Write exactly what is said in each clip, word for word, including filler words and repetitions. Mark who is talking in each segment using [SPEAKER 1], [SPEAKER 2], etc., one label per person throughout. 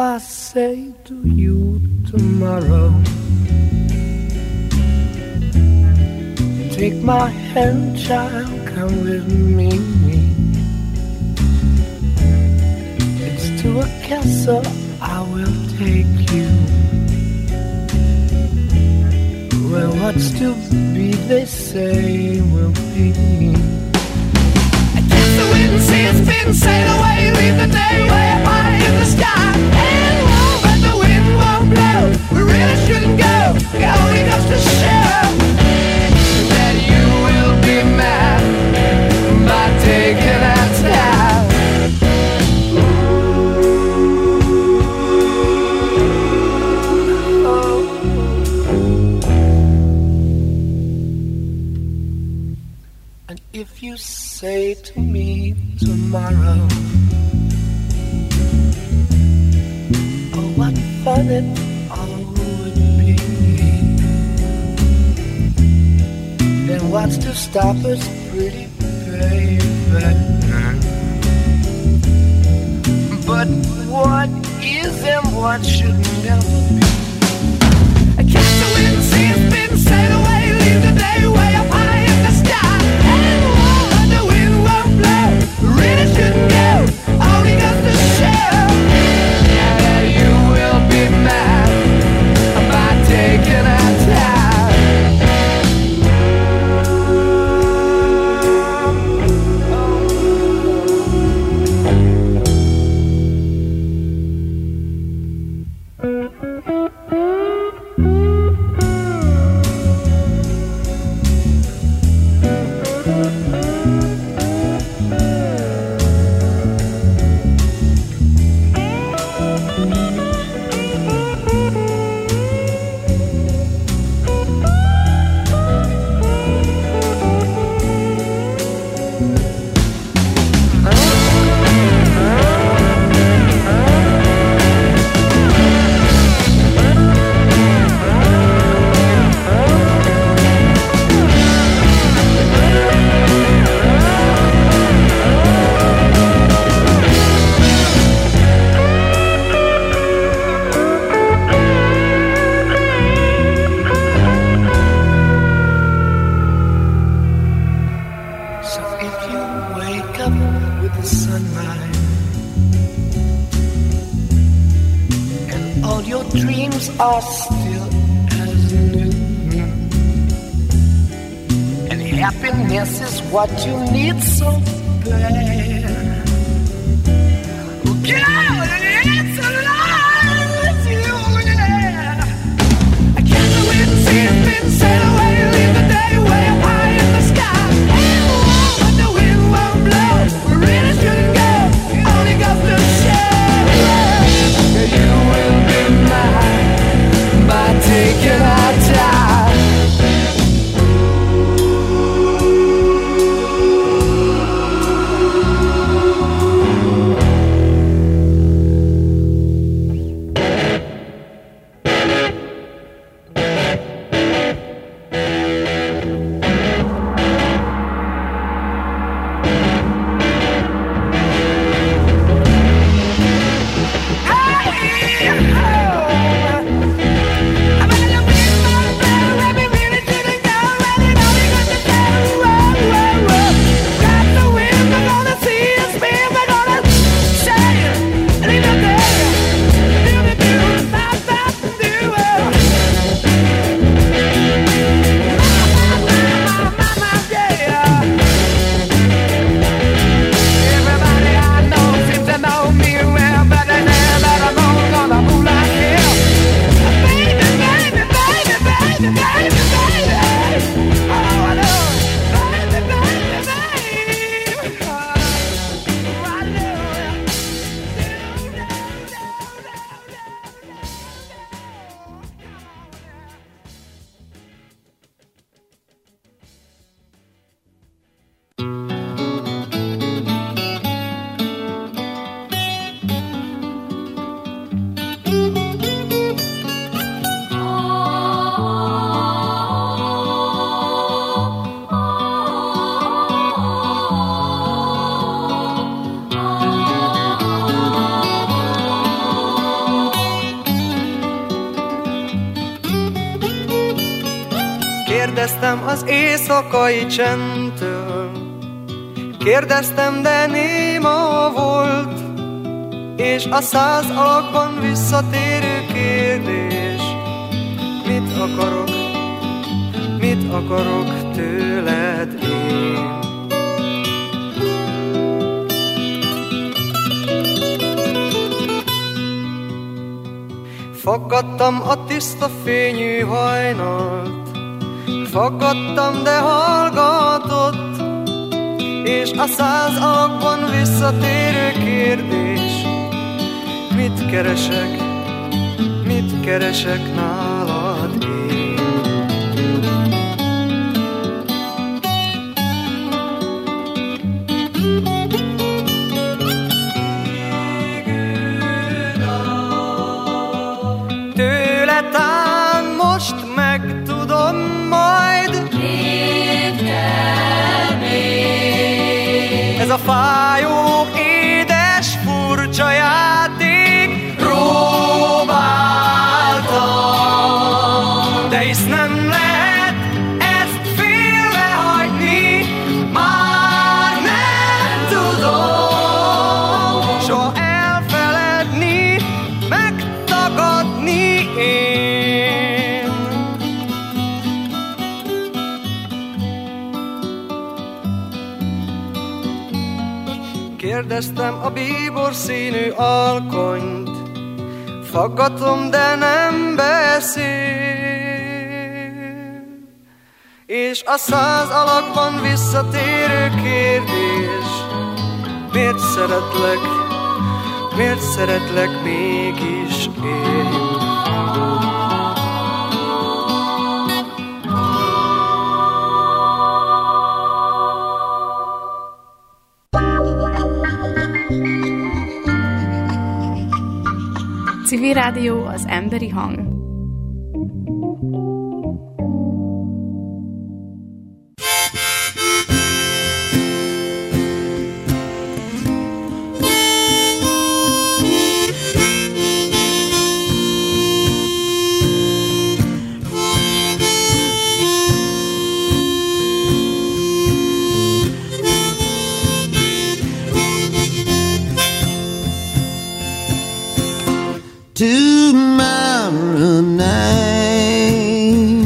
[SPEAKER 1] I say to you tomorrow, take my hand, child, come with me. It's to a castle I will take you, where what's to be, they say, will be. The wind and sea has been sail away, leave the day way up high in the sky. And warm, but the wind won't blow. We really shouldn't go. It only goes to show that you will be mad by taking that style. And if you say to me tomorrow, oh, what fun it all would be, then what's to stop us, pretty baby? But what is and what should never be? I catch the wind, see it's been sail away, leave the day way up high in the sky. Really shouldn't go, only goes to show that you will be mad by taking our time. Are still as new, and happiness is what you need so bad. Girl, it's alive with you, yeah. I can't the wind see it's been sail away, leave the day way up high in the sky. And warm, but the wind won't blow. We really shouldn't go. It only goes to show that you will be mine by taking our time.
[SPEAKER 2] Kérdeztem az éjszakai csendtől, kérdeztem, de néma volt, és a száz alakban visszatérő kérdés: mit akarok, mit akarok tőled én? Faggattam a tiszta fényű hajnalt, faggattam, de hallgatott, és a száz alakban visszatérő kérdés: mit keresek, mit keresek nálad én? Tőle tán most megtudom majd, mit kell még. Ez a fájó, édes, furcsa játék, próbáltam, de hisz nem lehet ezt félrehagyni, már nem tudom soha elfeledni, megtagadni én. Kérdeztem a bíbor színű alkonyt, faggatom, de nem beszél, és a száz alakban visszatérő kérdés: miért szeretlek, miért szeretlek mégis én?
[SPEAKER 3] Civil Rádió, az emberi hang.
[SPEAKER 4] Tomorrow night,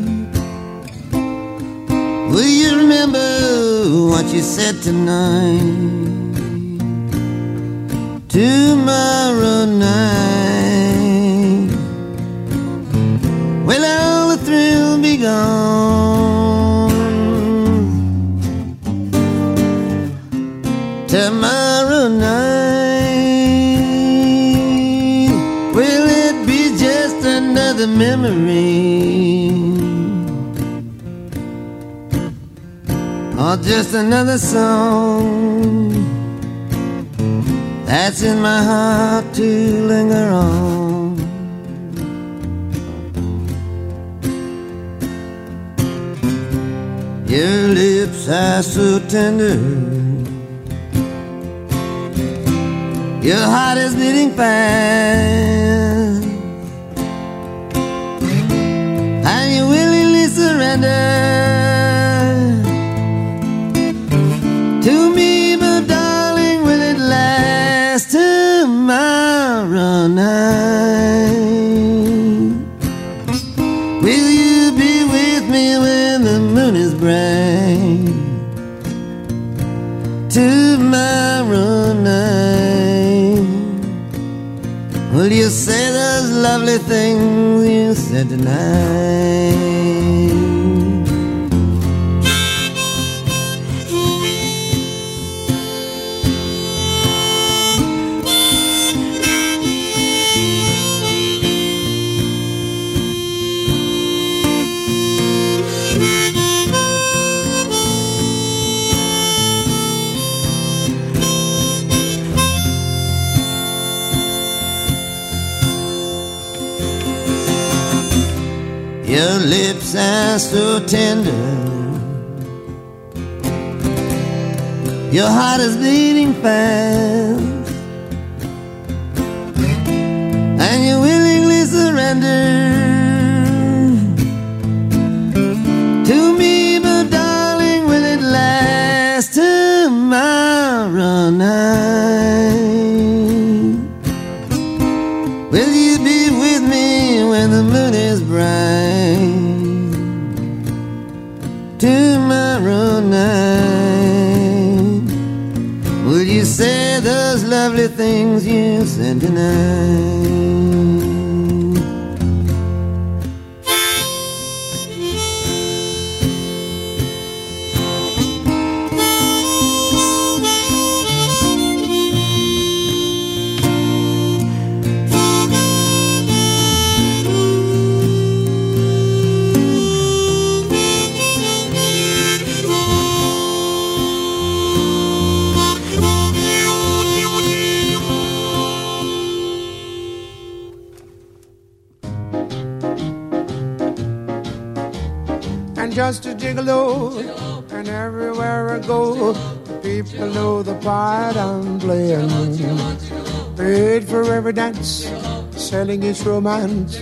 [SPEAKER 4] will you remember what you said tonight? Tomorrow night, will all the thrill be gone? Tomorrow night, another memory, or just another song that's in my heart to linger on? Your lips are so tender, your heart is beating fast, and you willingly surrender to me, but darling, will it last tomorrow night? Will you be with me when the moon is bright? Tomorrow night, will you say those lovely things you said tonight? Your lips are so tender, your heart is beating fast, and you willingly surrender to tomorrow night. Will you say those lovely things you said tonight?
[SPEAKER 5] Just a gigolo, and everywhere I go, people know the part I'm playing. Paid for every dance, selling its romance.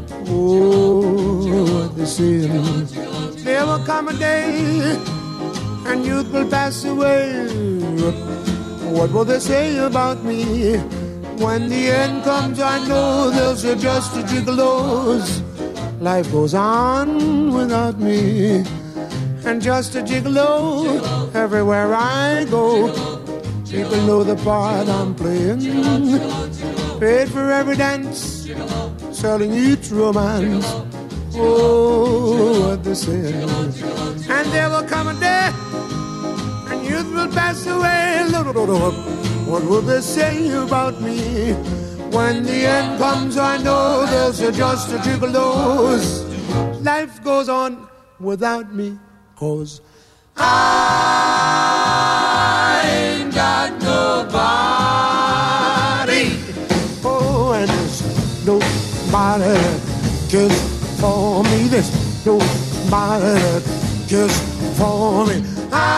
[SPEAKER 5] Oh, what they say. There will come a day, and youth will pass away. What will they say about me? When the end comes, I know they'll say just a gigolos. Life goes on without me, and just a gigolo everywhere I go. People know the part I'm playing. Paid for every dance, selling each romance. Oh, what they say. And there will come a day, and youth will pass away. What will they say about me? When the end comes, I know there's just a gigolos. Life goes on without me, 'cause I ain't got nobody. Oh, and there's nobody that cares for me. There's nobody that cares for me.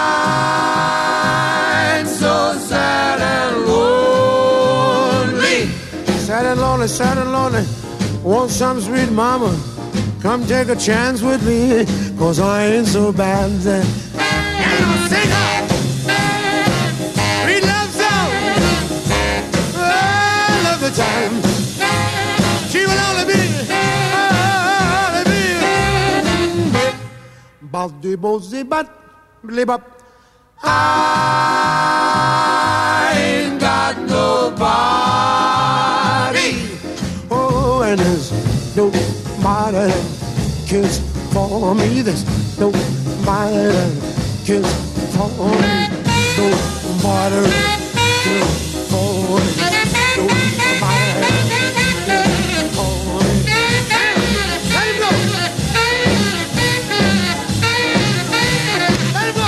[SPEAKER 5] I'm so sad and lonely. Sad and lonely, sad and lonely. Want some sweet mama, come take a chance with me, 'cause I ain't so bad. And I'll sing her sweet love song. Oh, love the time. She will only be, only be. Baldi bozi bat, blib up. I ain't got nobody. Oh, and there's nobody that cares for me. There's nobody that cares for me. Nobody that cares for me. Nobody that cares for me. Let him go. Let him go.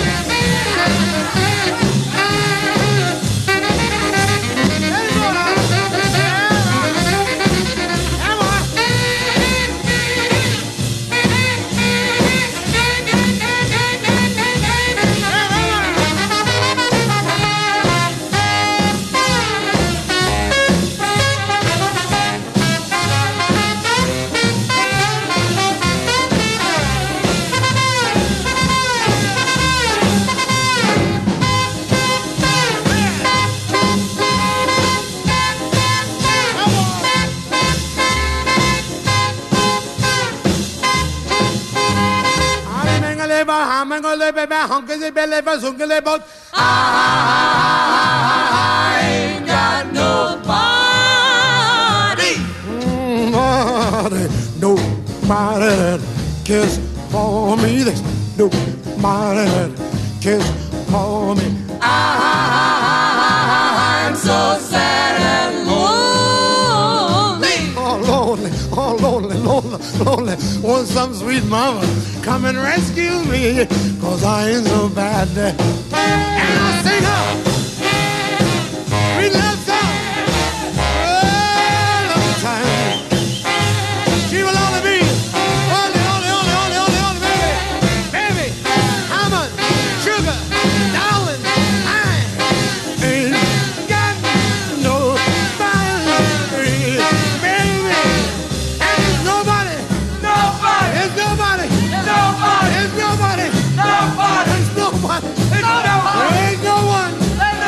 [SPEAKER 5] I ain't got nobody. Nobody, nobody that cares for me. There's nobody that cares for me. I'm so sad and lonely. Oh, lonely, oh, lonely, lonely, lonely. Want some sweet mama, come and rescue me, 'cause I ain't so bad. And I'll sing her sweet love song. Oh, love the time. She will only be, only, only, only, only, only, only, baby. Baby, I'm a sugar, darling. I ain't got nobody, baby. And there's nobody, nobody, there's nobody, nobody, there's nobody, nobody, there's nobody, there's nobody, there ain't no one.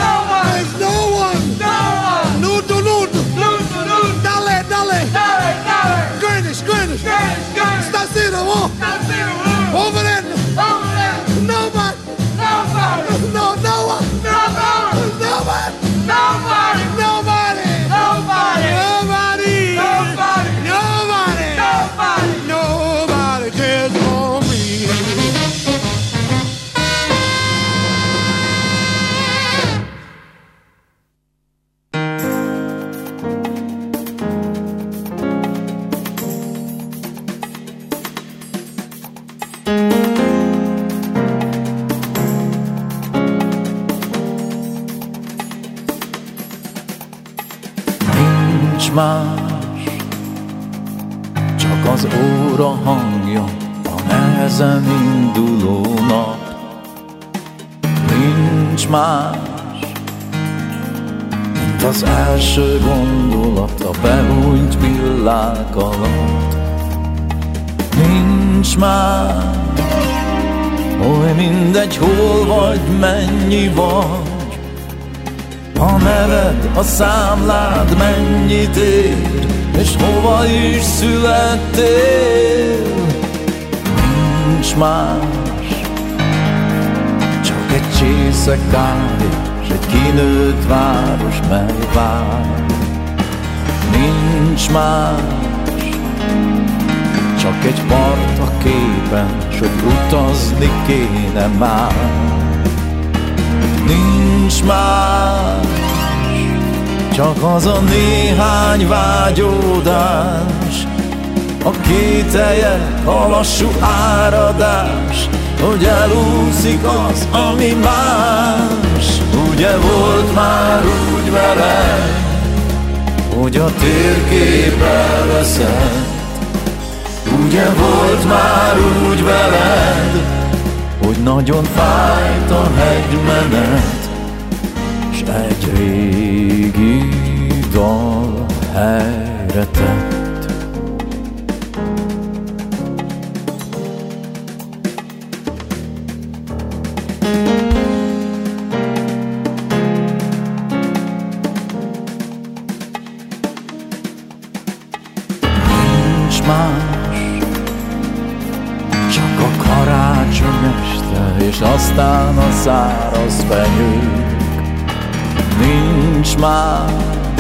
[SPEAKER 6] Nincs más, csak az óra hangja, a nehezen induló nap. Nincs más, mint az első gondolat a bebújt villák alatt. Nincs más, oly mindegy, hol vagy, mennyi vagy, a neved, a számlád mennyit ér, és hova is születtél. Nincs más, csak egy csésze kávé, s egy kinőtt város, mely vár. Nincs más, csak egy part a képen, s hogy utazni kéne már. Nincs más, csak az a néhány vágyódás, a kételje, a lassú áradás, hogy elúszik az, ami más. Ugye volt már úgy veled, hogy a térkép elveszett. Ugye volt már úgy veled, hogy nagyon fájt a hegymenet, s egy régi dal helyre tett. Nincs más, csak a karácsony este, és aztán a száraz fenyők. Nincs más,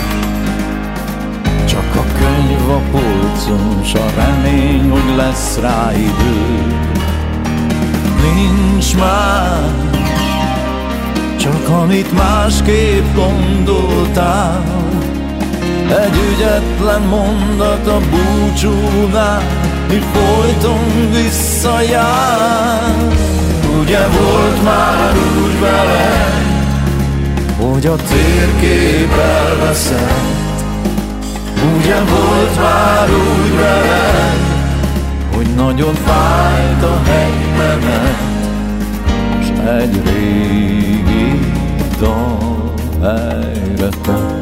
[SPEAKER 6] csak a könyv a polcon, s a remény, hogy lesz rá idő. Nincs más, csak amit másképp gondoltál, egy ügyetlen mondat a búcsúnál, mi folyton visszajár. Ugye volt már úgy veled, hogy a térkép elveszett. Ugye volt már úgy veled, hogy nagyon fájt a hegymenet, s egy régi dal helyre tett.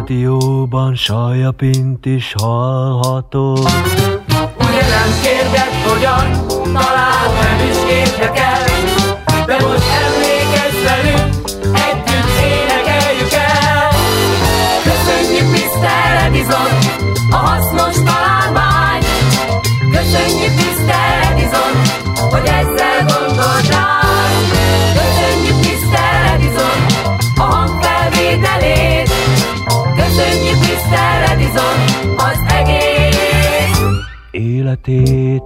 [SPEAKER 7] rádióban Sajapint is hallhatod.
[SPEAKER 8] Ugye nem kérdett, hogyan, talán nem is érdekel, de most emlékezz velünk, együtt énekeljük el. Köszönjük miszter Edison, a hasznos találmány. Köszönjük miszter Edison, hogy ezzel gondolt ránk. Köszönjük miszter Edison, a hangfelvételét. Köszönjük miszter Edison, az egész
[SPEAKER 7] életét.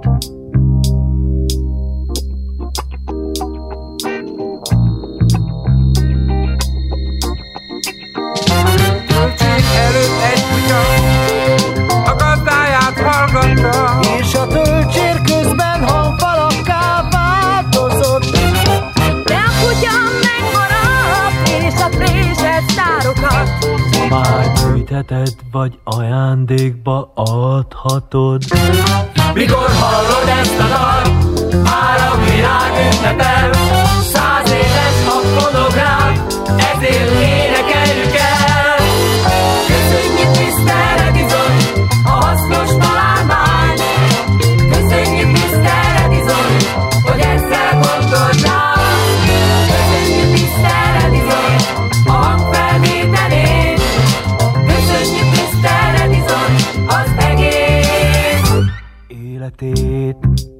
[SPEAKER 2] Töltsék előtt egy kutya a gazdáját hallgatta,
[SPEAKER 1] És a töltsér közben hangfalakká változott. De a kutya megmaradt, és a préselt sztárokat
[SPEAKER 7] Már gyűjtheted, vagy ajándékba adhatod.
[SPEAKER 8] Mikor hallod ezt a dal, már a világ ünnepel. Száz éves a fonográf, ezért énekeljük el. Köszönjük miszter Edison, a hasznos találmány. Köszönjük miszter Edison, hogy ezzel gondolt ránk. Köszönjük miszter Edison, a hangfelvételét. Köszönjük miszter Edison, az egész
[SPEAKER 7] életét.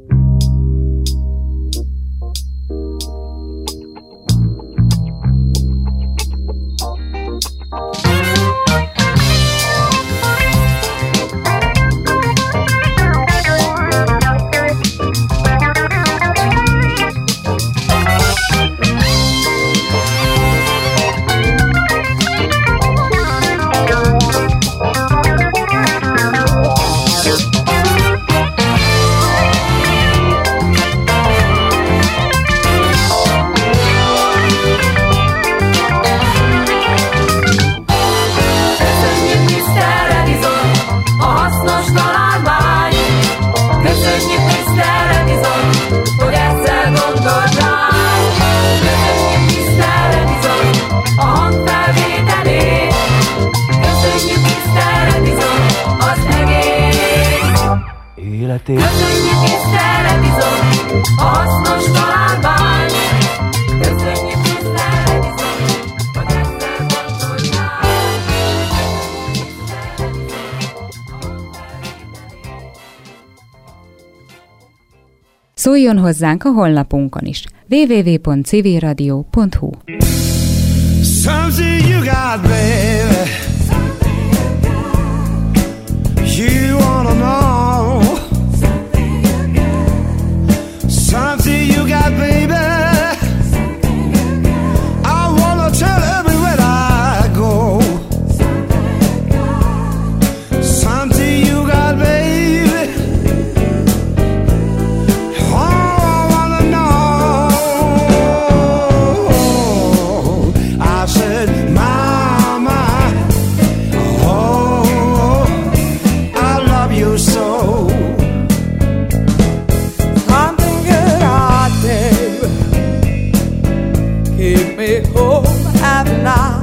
[SPEAKER 8] Köszönjük miszter Edison, a hasznos találmány. Köszönjük miszter Edison, hogy ezzel gondolt ránk. Köszönjük miszter Edison, a hangfelvételét. Köszönjük miszter Edison, az egész
[SPEAKER 7] Életét.
[SPEAKER 8] Köszönjük miszter Edison, a hasznos találmány. Köszönjük miszter Edison, hogy ezzel gondolt ránk.
[SPEAKER 9] Szóljon hozzánk a honlapunkon is. double-u double-u double-u pont civil radio pont hu.
[SPEAKER 5] Something you got, baby. You wanna know something you got, baby. I wanna tell everywhere I go. Something you got, baby. Oh, I wanna know. I said, Mama, oh, I love you so.
[SPEAKER 2] Something good out there. Keep me home at night.